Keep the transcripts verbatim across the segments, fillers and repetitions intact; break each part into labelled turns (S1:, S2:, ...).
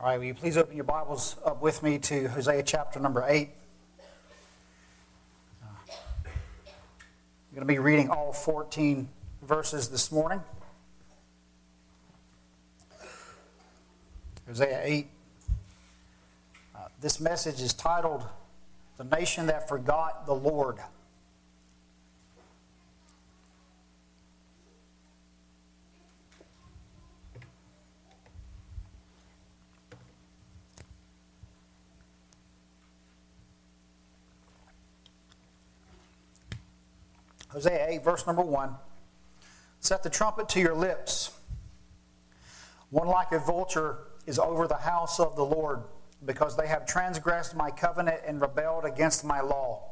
S1: All right, will you please open your Bibles up with me to Hosea chapter number eight. Uh, I'm going to be reading all fourteen verses this morning. Hosea eight. Uh, this message is titled, "The Nation That Forgot the Lord." Hosea eight, verse number one. Set the trumpet to your lips. One like a vulture is over the house of the Lord, because they have transgressed my covenant and rebelled against my law.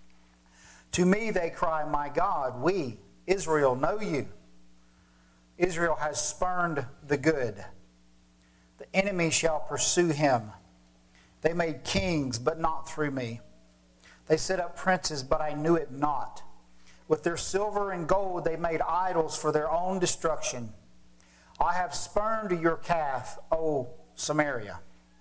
S1: To me they cry, my God, we, Israel, know you. Israel has spurned the good. The enemy shall pursue him. They made kings, but not through me. They set up princes, but I knew it not. With their silver and gold they made idols for their own destruction. I have spurned your calf, O Samaria.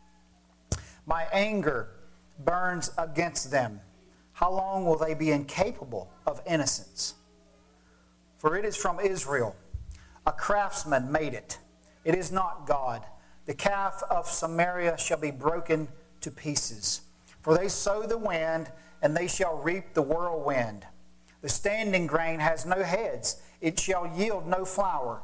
S1: My anger burns against them. How long will they be incapable of innocence? For it is from Israel. A craftsman made it. It is not God. The calf of Samaria shall be broken to pieces. For they sow the wind, and they shall reap the whirlwind. The standing grain has no heads. It shall yield no flour.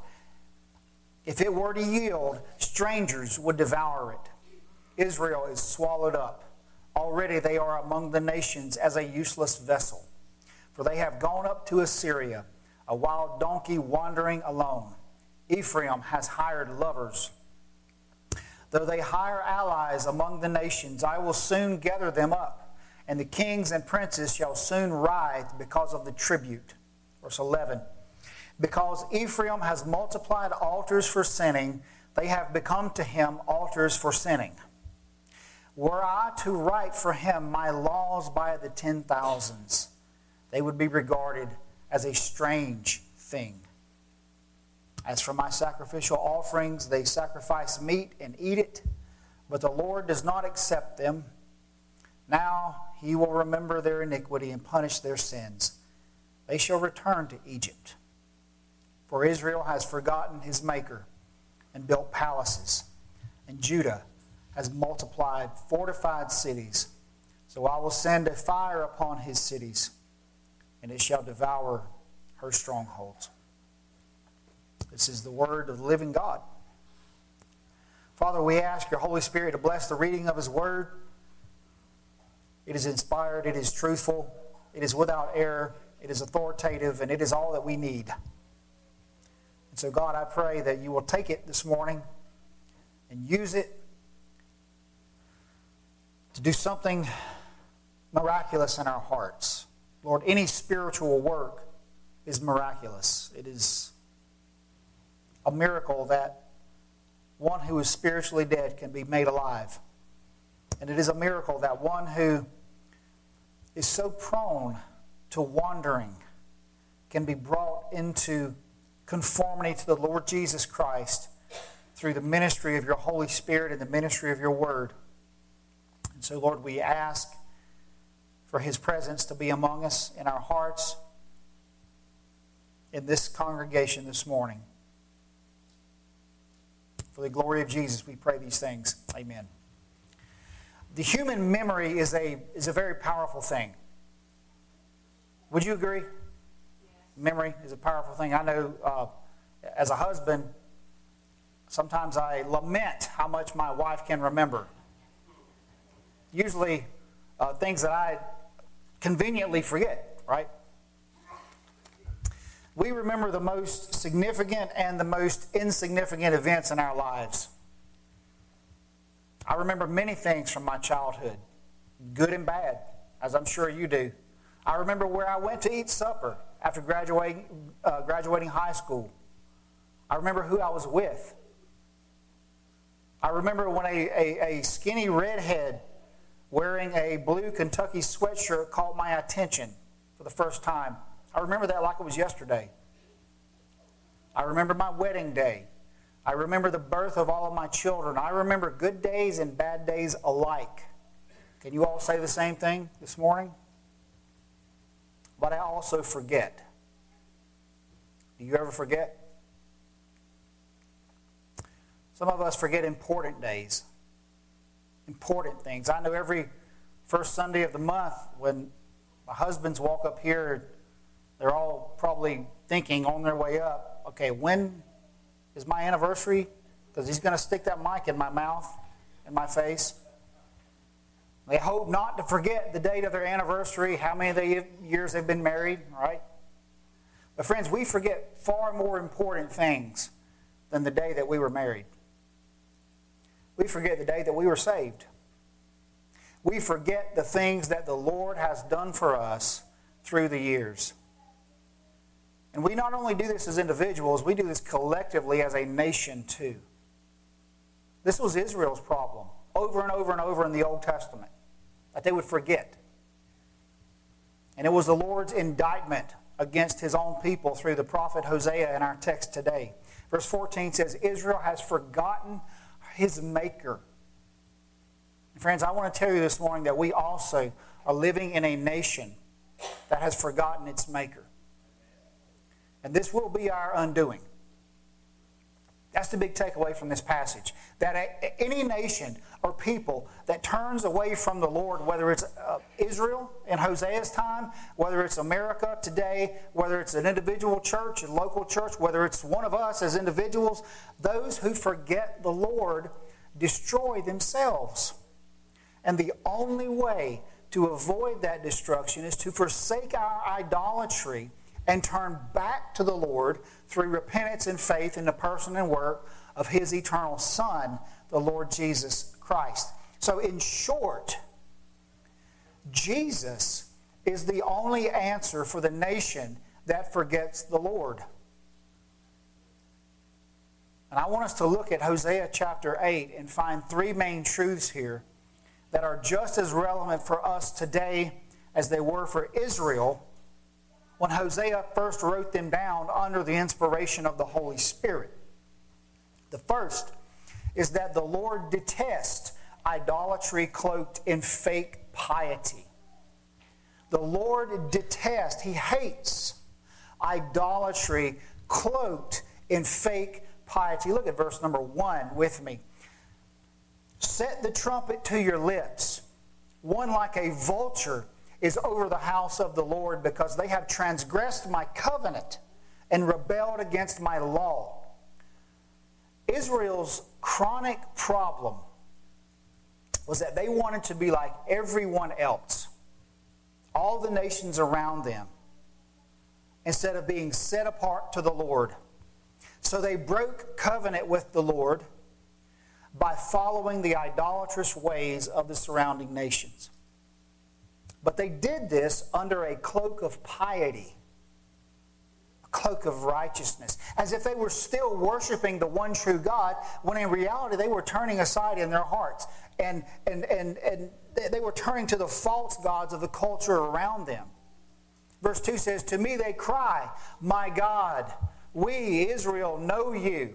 S1: If it were to yield, strangers would devour it. Israel is swallowed up. Already they are among the nations as a useless vessel. For they have gone up to Assyria, a wild donkey wandering alone. Ephraim has hired lovers. Though they hire allies among the nations, I will soon gather them up. And the kings and princes shall soon writhe because of the tribute. Verse eleven. Because Ephraim has multiplied altars for sinning, they have become to him altars for sinning. Were I to write for him my laws by the ten thousands, they would be regarded as a strange thing. As for my sacrificial offerings, they sacrifice meat and eat it, but the Lord does not accept them. Now he will remember their iniquity and punish their sins. They shall return to Egypt. For Israel has forgotten his maker and built palaces, and Judah has multiplied fortified cities. So I will send a fire upon his cities, and it shall devour her strongholds. This is the word of the living God. Father, we ask your Holy Spirit to bless the reading of his word. It is inspired, it is truthful, it is without error, it is authoritative, and it is all that we need. And so, God, I pray that you will take it this morning and use it to do something miraculous in our hearts. Lord, any spiritual work is miraculous. It is a miracle that one who is spiritually dead can be made alive. And it is a miracle that one who is so prone to wandering can be brought into conformity to the Lord Jesus Christ through the ministry of your Holy Spirit and the ministry of your word. And so, Lord, we ask for his presence to be among us in our hearts in this congregation this morning. For the glory of Jesus, we pray these things. Amen. The human memory is a is a very powerful thing. Would you agree? Yes. Memory is a powerful thing. I know uh, as a husband, sometimes I lament how much my wife can remember. Usually uh, things that I conveniently forget, right? We remember the most significant and the most insignificant events in our lives. I remember many things from my childhood, good and bad, as I'm sure you do. I remember where I went to eat supper after graduating, uh, graduating high school. I remember who I was with. I remember when a, a, a skinny redhead wearing a blue Kentucky sweatshirt caught my attention for the first time. I remember that like it was yesterday. I remember my wedding day. I remember the birth of all of my children. I remember good days and bad days alike. Can you all say the same thing this morning? But I also forget. Do you ever forget? Some of us forget important days, important things. I know every first Sunday of the month when my husbands walk up here, they're all probably thinking on their way up, okay, when is my anniversary? Because he's going to stick that mic in my mouth, in my face. They hope not to forget the date of their anniversary, how many years they've been married, right? But friends, we forget far more important things than the day that we were married. We forget the day that we were saved. We forget the things that the Lord has done for us through the years. And we not only do this as individuals, we do this collectively as a nation too. This was Israel's problem over and over and over in the Old Testament, that they would forget. And it was the Lord's indictment against His own people through the prophet Hosea in our text today. Verse fourteen says, Israel has forgotten His Maker. And friends, I want to tell you this morning that we also are living in a nation that has forgotten its Maker. And this will be our undoing. That's the big takeaway from this passage. That any nation or people that turns away from the Lord, whether it's uh, Israel in Hosea's time, whether it's America today, whether it's an individual church, a local church, whether it's one of us as individuals, those who forget the Lord destroy themselves. And the only way to avoid that destruction is to forsake our idolatry and turn back to the Lord through repentance and faith in the person and work of His eternal Son, the Lord Jesus Christ. So in short, Jesus is the only answer for the nation that forgets the Lord. And I want us to look at Hosea chapter eight and find three main truths here that are just as relevant for us today as they were for Israel when Hosea first wrote them down under the inspiration of the Holy Spirit. The first is that the Lord detests idolatry cloaked in fake piety. The Lord detests, He hates idolatry cloaked in fake piety. Look at verse number one with me. Set the trumpet to your lips. One like a vulture is over the house of the Lord, because they have transgressed my covenant and rebelled against my law. Israel's chronic problem was that they wanted to be like everyone else, all the nations around them, instead of being set apart to the Lord. So they broke covenant with the Lord by following the idolatrous ways of the surrounding nations. But they did this under a cloak of piety, a cloak of righteousness, as if they were still worshiping the one true God, when in reality they were turning aside in their hearts. And, and, and, and they were turning to the false gods of the culture around them. Verse two says, to me they cry, my God, we, Israel, know you.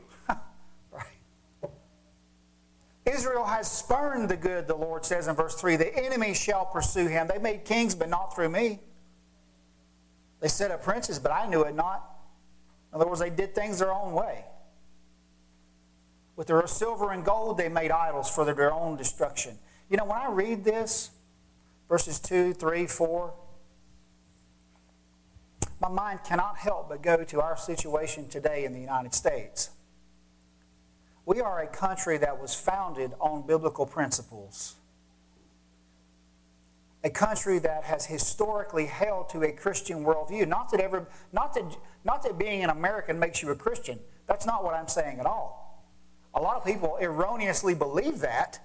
S1: Israel has spurned the good, the Lord says in verse three. The enemy shall pursue him. They made kings, but not through me. They set up princes, but I knew it not. In other words, they did things their own way. With their silver and gold, they made idols for their own destruction. You know, when I read this, verses two, three, four, my mind cannot help but go to our situation today in the United States. We are a country that was founded on biblical principles. A country that has historically held to a Christian worldview. Not that, ever, not, that, not that being an American makes you a Christian. That's not what I'm saying at all. A lot of people erroneously believe that.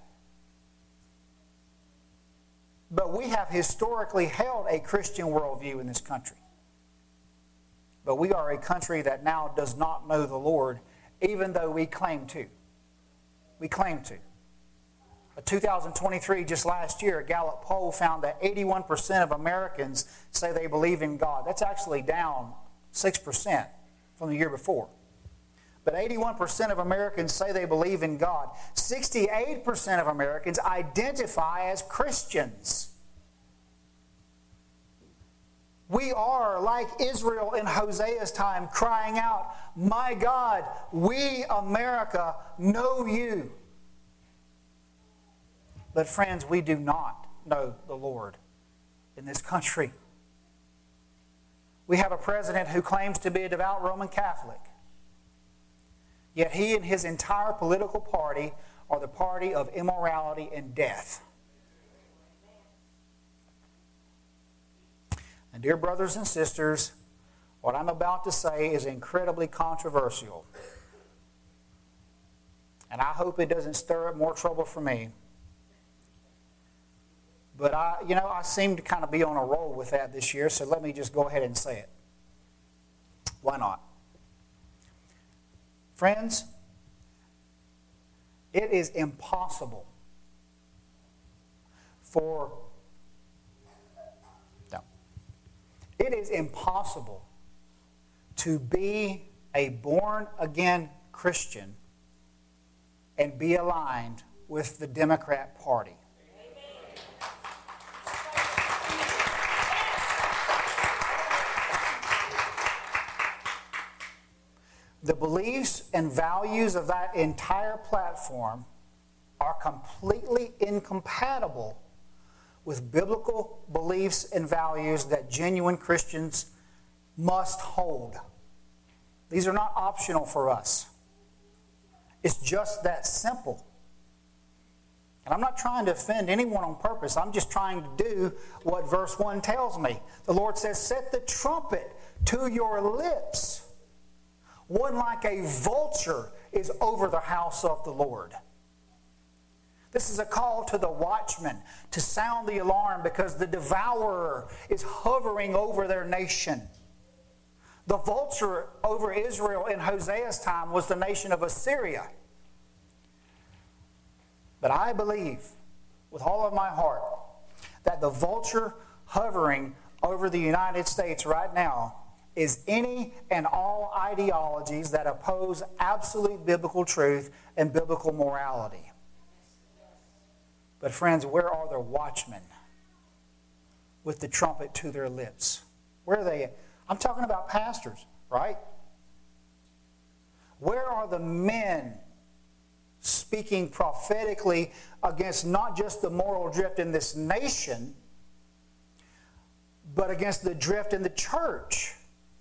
S1: But we have historically held a Christian worldview in this country. But we are a country that now does not know the Lord, even though we claim to. We claim to. A two thousand twenty-three, just last year, a Gallup poll found that eighty-one percent of Americans say they believe in God. That's actually down six percent from the year before. But eighty-one percent of Americans say they believe in God. sixty-eight percent of Americans identify as Christians. We are like Israel in Hosea's time, crying out, "My God, we, America, know you." But friends, we do not know the Lord in this country. We have a president who claims to be a devout Roman Catholic. Yet he and his entire political party are the party of immorality and death. And dear brothers and sisters, what I'm about to say is incredibly controversial. And I hope it doesn't stir up more trouble for me. But I, you know, I seem to kind of be on a roll with that this year, so let me just go ahead and say it. Why not? Friends, it is impossible for no, it is impossible to be a born-again Christian and be aligned with the Democrat Party. The beliefs and values of that entire platform are completely incompatible with biblical beliefs and values that genuine Christians must hold. These are not optional for us. It's just that simple. And I'm not trying to offend anyone on purpose. I'm just trying to do what verse one tells me. The Lord says, "Set the trumpet to your lips. One like a vulture is over the house of the Lord." This is a call to the watchman to sound the alarm because the devourer is hovering over their nation. The vulture over Israel in Hosea's time was the nation of Assyria. But I believe with all of my heart that the vulture hovering over the United States right now is any and all ideologies that oppose absolute biblical truth and biblical morality. But friends, where are the watchmen with the trumpet to their lips? Where are they? I'm talking about pastors, right? Where are the men speaking prophetically against not just the moral drift in this nation, but against the drift in the church?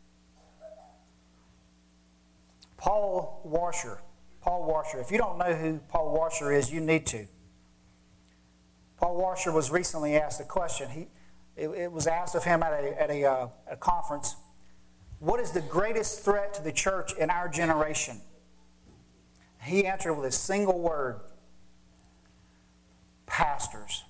S1: Paul Washer. Paul Washer. If you don't know who Paul Washer is, you need to. Paul Washer was recently asked a question. He, it, it was asked of him at a, at a, uh, a conference, what is the greatest threat to the church in our generation? He answered with a single word, pastors.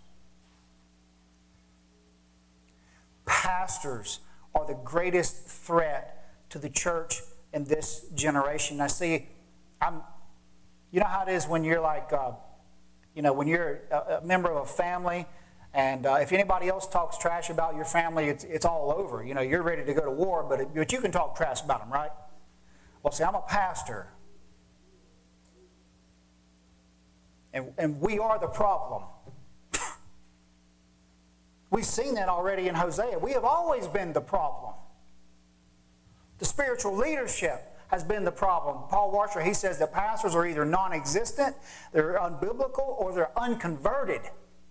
S1: Pastors are the greatest threat to the church in this generation. Now, see, I'm, you know how it is when you're like, uh, you know, when you're a, a member of a family, and uh, if anybody else talks trash about your family, it's, it's all over. You know, you're ready to go to war, but, it, but you can talk trash about them, right? Well, see, I'm a pastor. And, and we are the problem. We've seen that already in Hosea. We have always been the problem. The spiritual leadership has been the problem. Paul Washer, he says that pastors are either non-existent, they're unbiblical, or they're unconverted.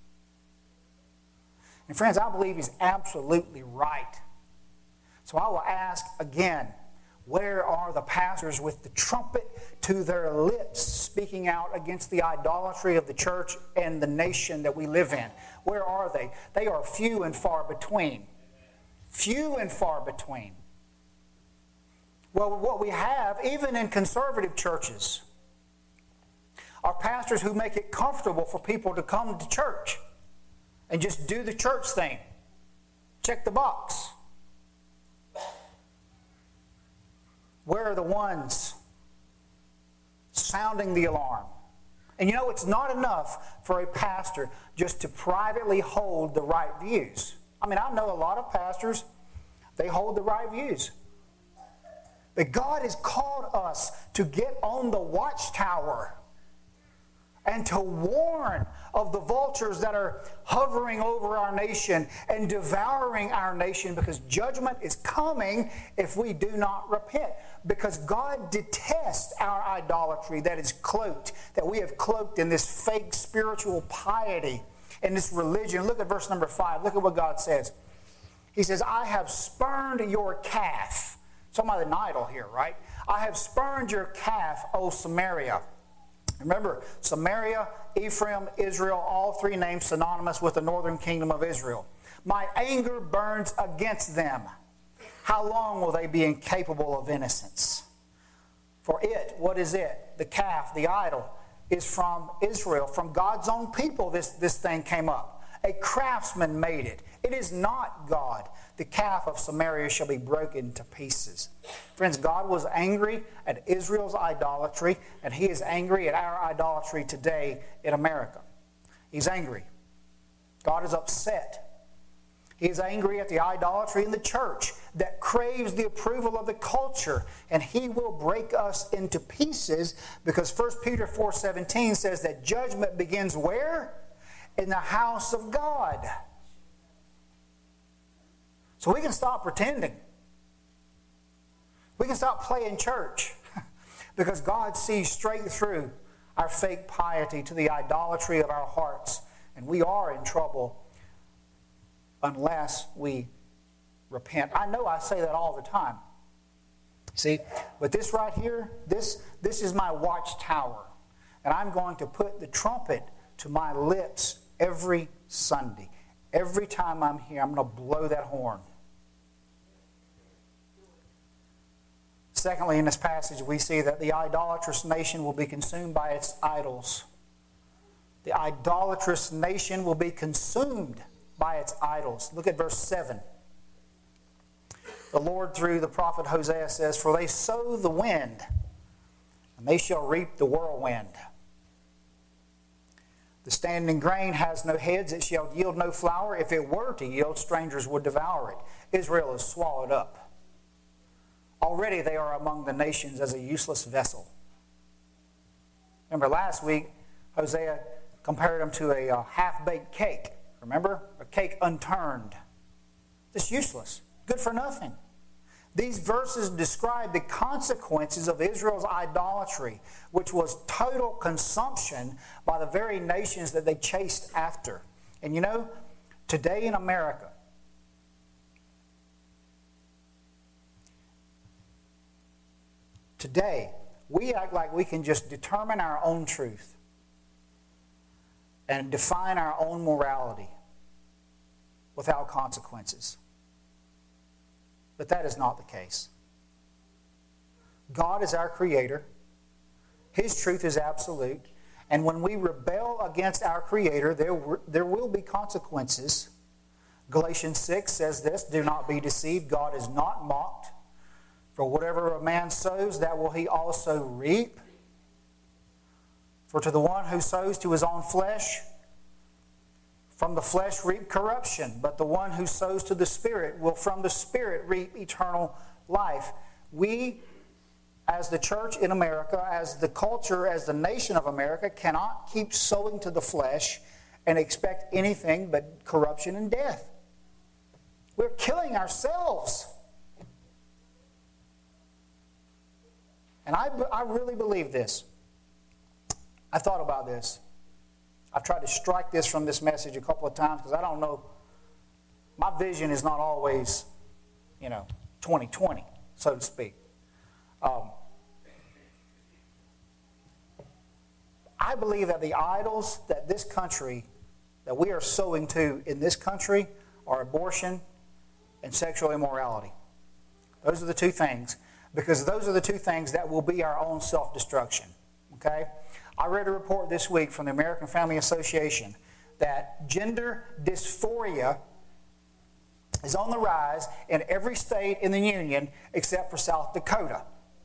S1: And friends, I believe he's absolutely right. So I will ask again, where are the pastors with the trumpet to their lips speaking out against the idolatry of the church and the nation that we live in? Where are they? They are few and far between. Few and far between. Well, what we have, even in conservative churches, are pastors who make it comfortable for people to come to church and just do the church thing. Check the box. Where are the ones sounding the alarm? And you know, it's not enough for a pastor just to privately hold the right views. I mean, I know a lot of pastors, they hold the right views. But God has called us to get on the watchtower and to warn of the vultures that are hovering over our nation and devouring our nation, because judgment is coming if we do not repent. Because God detests our idolatry that is cloaked, that we have cloaked in this fake spiritual piety and this religion. Look at verse number five. Look at what God says. He says, I have spurned your calf. Talking about an idol here, right? I have spurned your calf, O Samaria. Remember, Samaria, Ephraim, Israel, all three names synonymous with the northern kingdom of Israel. My anger burns against them. How long will they be incapable of innocence? For it, what is it? The calf, the idol, is from Israel. From God's own people this, this thing came up. A craftsman made it. It is not God. The calf of Samaria shall be broken to pieces. Friends, God was angry at Israel's idolatry, and He is angry at our idolatry today in America. He's angry. God is upset. He is angry at the idolatry in the church that craves the approval of the culture, and He will break us into pieces, because First Peter four seventeen says that judgment begins where? In the house of God. So we can stop pretending. We can stop playing church because God sees straight through our fake piety to the idolatry of our hearts. And we are in trouble unless we repent. I know I say that all the time. See, but this right here, this, this is my watchtower. And I'm going to put the trumpet to my lips every Sunday. Every time I'm here, I'm going to blow that horn. Secondly, in this passage, we see that the idolatrous nation will be consumed by its idols. The idolatrous nation will be consumed by its idols. Look at verse seven. The Lord, through the prophet Hosea, says, For they sow the wind, and they shall reap the whirlwind. The standing grain has no heads, it shall yield no flour. If it were to yield, strangers would devour it. Israel is swallowed up. Already they are among the nations as a useless vessel. Remember last week, Hosea compared them to a uh, half-baked cake. Remember? A cake unturned. It's useless. Good for nothing. These verses describe the consequences of Israel's idolatry, which was total consumption by the very nations that they chased after. And you know, today in America, today, we act like we can just determine our own truth and define our own morality without consequences. But that is not the case. God is our Creator. His truth is absolute. And when we rebel against our Creator, there, there will be consequences. Galatians six says this, Do not be deceived, God is not mocked. For whatever a man sows, that will he also reap. For to the one who sows to his own flesh, from the flesh reap corruption, but the one who sows to the Spirit will from the Spirit reap eternal life. We, as the church in America, as the culture, as the nation of America, cannot keep sowing to the flesh and expect anything but corruption and death. We're killing ourselves. And I, I really believe this. I thought about this. I've tried to strike this from this message a couple of times because I don't know. My vision is not always, you know, twenty twenty, so to speak. Um, I believe that the idols that this country, that we are sowing to in this country, are abortion and sexual immorality. Those are the two things, because those are the two things that will be our own self-destruction. Okay? I read a report this week from the American Family Association that gender dysphoria is on the rise in every state in the Union except for South Dakota.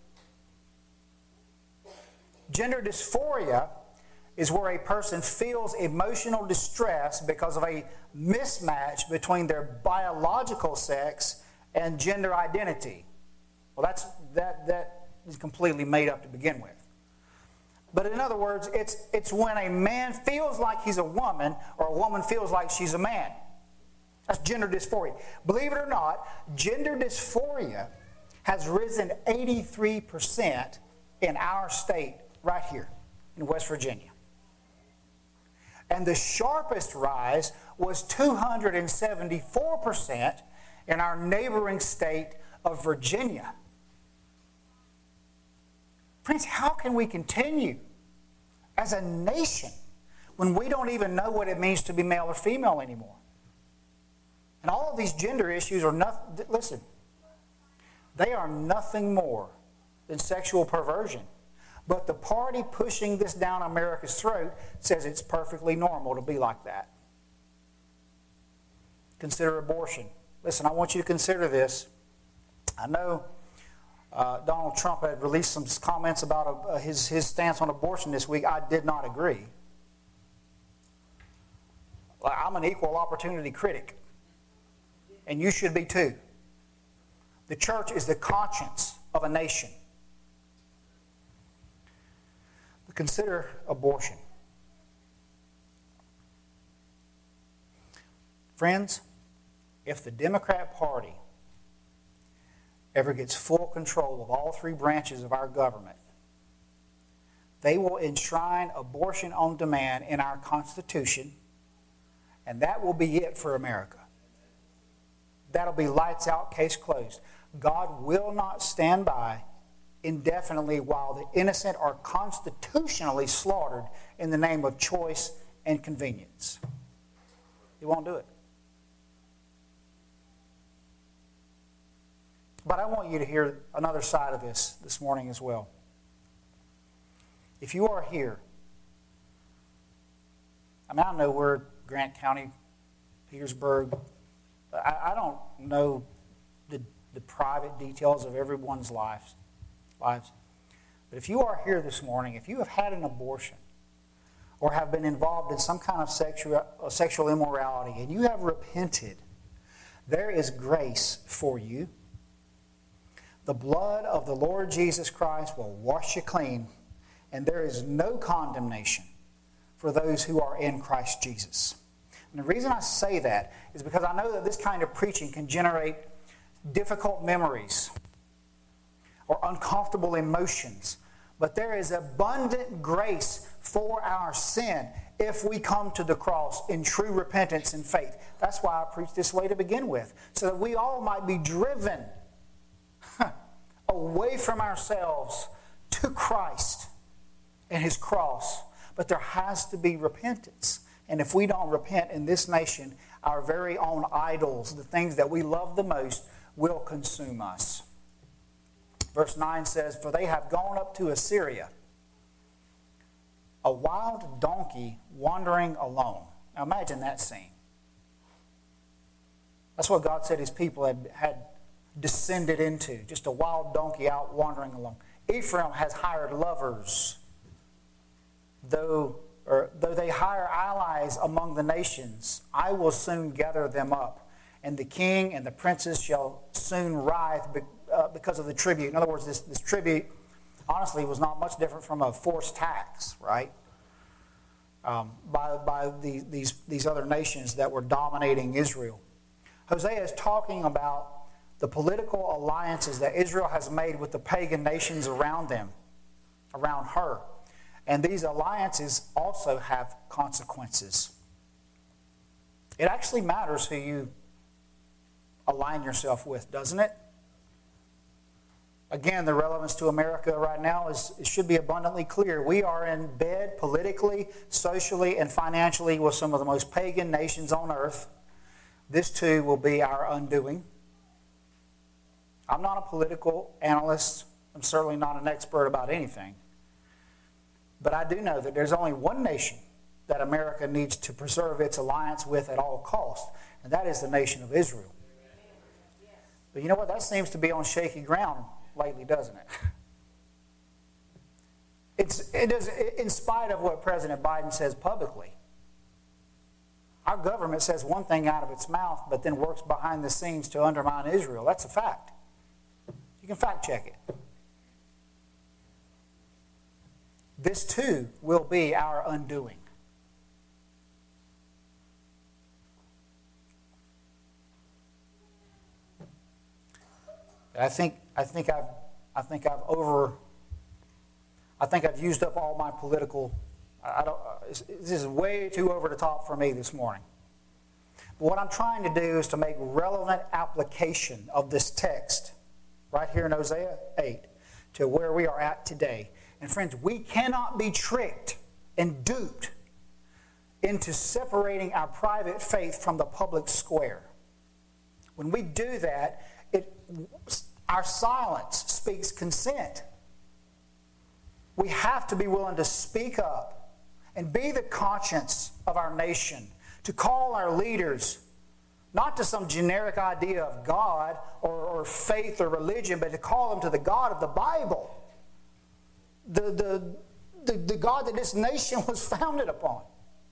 S1: Gender dysphoria is where a person feels emotional distress because of a mismatch between their biological sex and gender identity. Well, that's that that is completely made up to begin with. But in other words, it's it's when a man feels like he's a woman or a woman feels like she's a man. That's gender dysphoria. Believe it or not, gender dysphoria has risen eighty-three percent in our state right here in West Virginia. And the sharpest rise was two hundred seventy-four percent in our neighboring state of Virginia. Friends, how can we continue as a nation when we don't even know what it means to be male or female anymore? And all of these gender issues are nothing, listen, they are nothing more than sexual perversion. But the party pushing this down America's throat says it's perfectly normal to be like that. Consider abortion. Listen, I want you to consider this. I know uh, Donald Trump had released some comments about uh, his, his stance on abortion this week. I did not agree. I'm an equal opportunity critic. And you should be too. The church is the conscience of a nation. But consider abortion. Friends, if the Democrat Party ever gets full control of all three branches of our government, they will enshrine abortion on demand in our Constitution, and that will be it for America. That'll be lights out, case closed. God will not stand by indefinitely while the innocent are constitutionally slaughtered in the name of choice and convenience. He won't do it. But I want you to hear another side of this this morning as well. If you are here, I mean, I know we're Grant County, Petersburg. I, I don't know the, the private details of everyone's lives, lives. But if you are here this morning, if you have had an abortion or have been involved in some kind of sexual, uh, sexual immorality and you have repented, there is grace for you. The blood of the Lord Jesus Christ will wash you clean, and there is no condemnation for those who are in Christ Jesus. And the reason I say that is because I know that this kind of preaching can generate difficult memories or uncomfortable emotions. But there is abundant grace for our sin if we come to the cross in true repentance and faith. That's why I preach this way to begin with, so that we all might be driven away from ourselves to Christ and His cross. But there has to be repentance. And if we don't repent in this nation, our very own idols, the things that we love the most, will consume us. Verse nine says, "For they have gone up to Assyria, a wild donkey wandering alone." Now imagine that scene. That's what God said His people had, had descended into. Just a wild donkey out wandering alone. Ephraim has hired lovers. Though, or, though they hire allies among the nations, I will soon gather them up. And the king and the princes shall soon writhe be, uh, because of the tribute. In other words, this, this tribute, honestly, was not much different from a forced tax, right? Um, by by the, these, these other nations that were dominating Israel. Hosea is talking about the political alliances that Israel has made with the pagan nations around them, around her. And these alliances also have consequences. It actually matters who you align yourself with, doesn't it? Again, the relevance to America right now is it should be abundantly clear. We are in bed politically, socially, and financially with some of the most pagan nations on earth. This too will be our undoing. I'm not a political analyst. I'm certainly not an expert about anything. But I do know that there's only one nation that America needs to preserve its alliance with at all costs, and that is the nation of Israel. But you know what? That seems to be on shaky ground lately, doesn't it? It's, it does, in spite of what President Biden says publicly. Our government says one thing out of its mouth, but then works behind the scenes to undermine Israel. That's a fact. You can fact check it. This too will be our undoing. I think I think I've I think I've over I think I've used up all my political. I don't. This is way too over the top for me this morning. But what I'm trying to do is to make relevant application of this text right here in Hosea eight to where we are at today. And friends, we cannot be tricked and duped into separating our private faith from the public square. When we do that, it our silence speaks consent. We have to be willing to speak up and be the conscience of our nation, to call our leaders not to some generic idea of God or, or faith or religion, but to call them to the God of the Bible, the, the, the, the God that this nation was founded upon.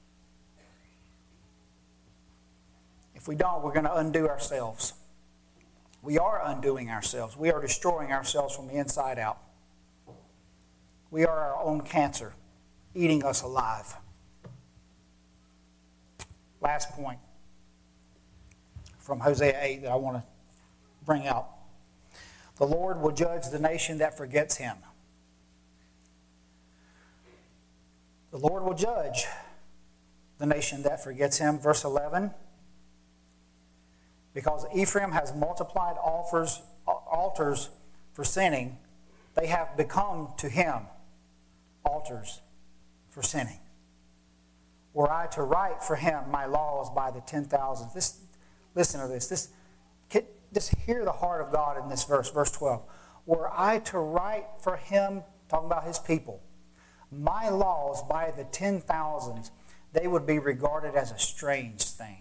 S1: If we don't, we're going to undo ourselves. We are undoing ourselves. We are destroying ourselves from the inside out. We are our own cancer, eating us alive. Last point from Hosea eight that I want to bring out. The Lord will judge the nation that forgets Him. The Lord will judge the nation that forgets Him. Verse eleven. Because Ephraim has multiplied altars, altars for sinning, they have become to him altars for sinning. Were I to write for him my laws by the ten thousands. This, listen to this. This, just hear the heart of God in this verse, verse twelve. Were I to write for him, talking about his people, my laws by the ten thousands, they would be regarded as a strange thing.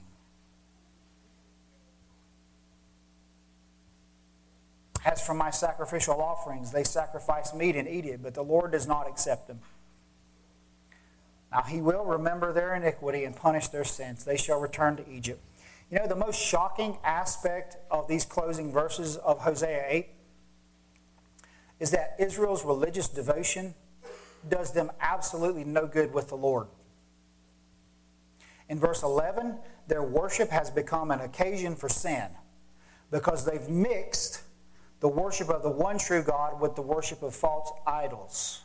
S1: As for my sacrificial offerings, they sacrifice meat and eat it, but the Lord does not accept them. Now He will remember their iniquity and punish their sins. They shall return to Egypt. You know, the most shocking aspect of these closing verses of Hosea eight is that Israel's religious devotion does them absolutely no good with the Lord. In verse eleven, their worship has become an occasion for sin because they've mixed the worship of the one true God with the worship of false idols.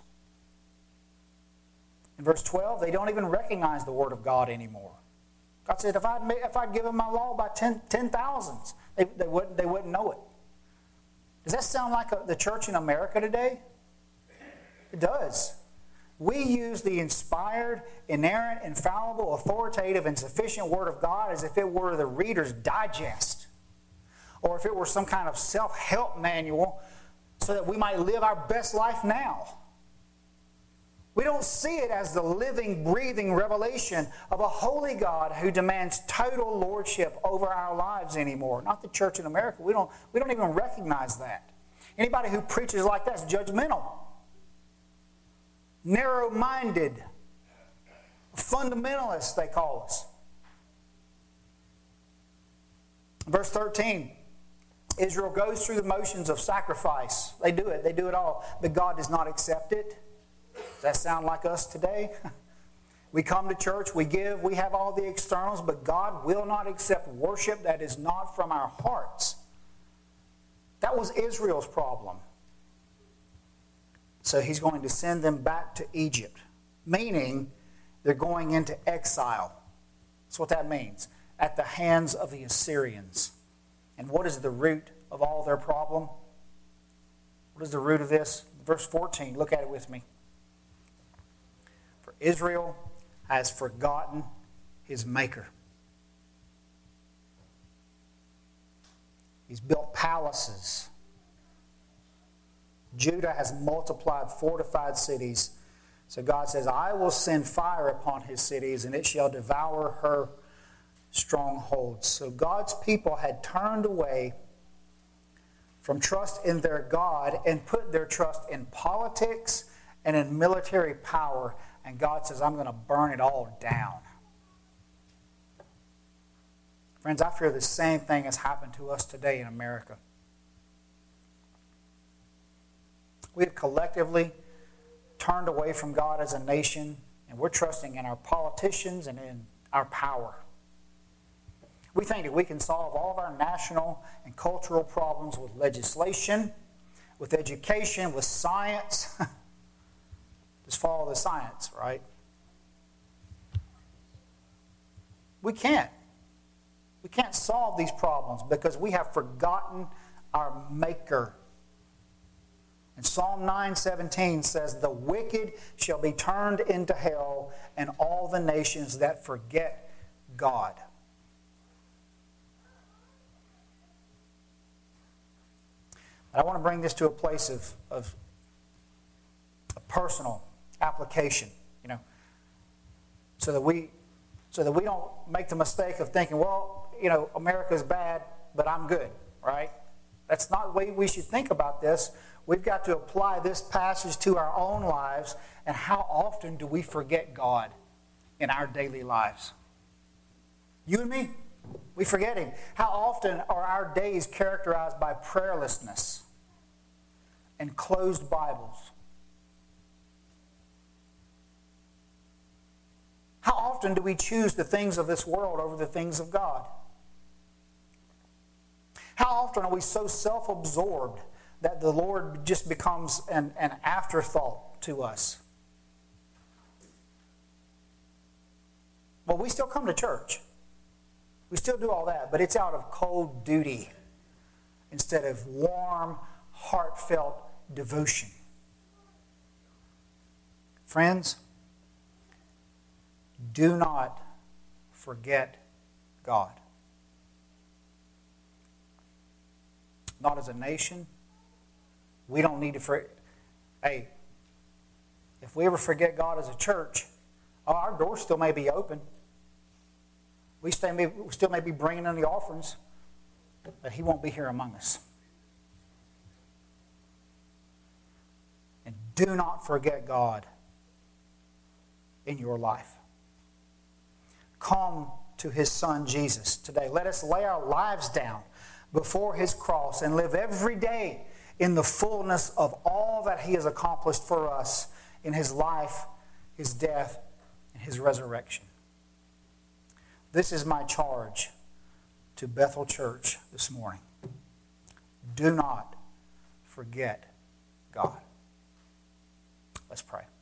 S1: In verse twelve, they don't even recognize the Word of God anymore. God said, if I'd, if I'd given my law by ten, ten thousands, they, they, wouldn't, they wouldn't know it. Does that sound like a, the church in America today? It does. We use the inspired, inerrant, infallible, authoritative, and sufficient Word of God as if it were the Reader's Digest, or if it were some kind of self-help manual so that we might live our best life now. We don't see it as the living, breathing revelation of a holy God who demands total lordship over our lives anymore. Not the church in America. We don't, we don't even recognize that. Anybody who preaches like that is judgmental, narrow-minded, fundamentalists, they call us. Verse thirteen. Israel goes through the motions of sacrifice. They do it. They do it all. But God does not accept it. Does that sound like us today? We come to church, we give, we have all the externals, but God will not accept worship that is not from our hearts. That was Israel's problem. So He's going to send them back to Egypt, meaning they're going into exile. That's what that means. At the hands of the Assyrians. And what is the root of all their problem? What is the root of this? Verse fourteen, look at it with me. For Israel has forgotten his Maker. He's built palaces. Judah has multiplied fortified cities. So God says, I will send fire upon his cities, and it shall devour her strongholds. So God's people had turned away from trust in their God and put their trust in politics and in military power. And God says, I'm going to burn it all down. Friends, I fear the same thing has happened to us today in America. We have collectively turned away from God as a nation, and we're trusting in our politicians and in our power. We think that we can solve all of our national and cultural problems with legislation, with education, with science. Just follow the science, right? We can't. We can't solve these problems because we have forgotten our Maker. And Psalm nine seventeen says, "The wicked shall be turned into hell, and all the nations that forget God." And I want to bring this to a place of, of a personal application, you know, so that we so that we don't make the mistake of thinking, well, you know, America's bad, but I'm good, right? That's not the way we should think about this. We've got to apply this passage to our own lives, and how often do we forget God in our daily lives? You and me, we forget Him. How often are our days characterized by prayerlessness and closed Bibles? How often do we choose the things of this world over the things of God? How often are we so self-absorbed that the Lord just becomes an, an afterthought to us? Well, we still come to church. We still do all that, but it's out of cold duty instead of warm, heartfelt devotion. Friends, do not forget God. Not as a nation. We don't need to forget. Hey, if we ever forget God as a church, oh, our doors still may be open. We still may, we still may be bringing in the offerings, but He won't be here among us. And do not forget God in your life. Come to His Son Jesus today. Let us lay our lives down before His cross and live every day in the fullness of all that He has accomplished for us in His life, His death, and His resurrection. This is my charge to Bethel Church this morning. Do not forget God. Let's pray.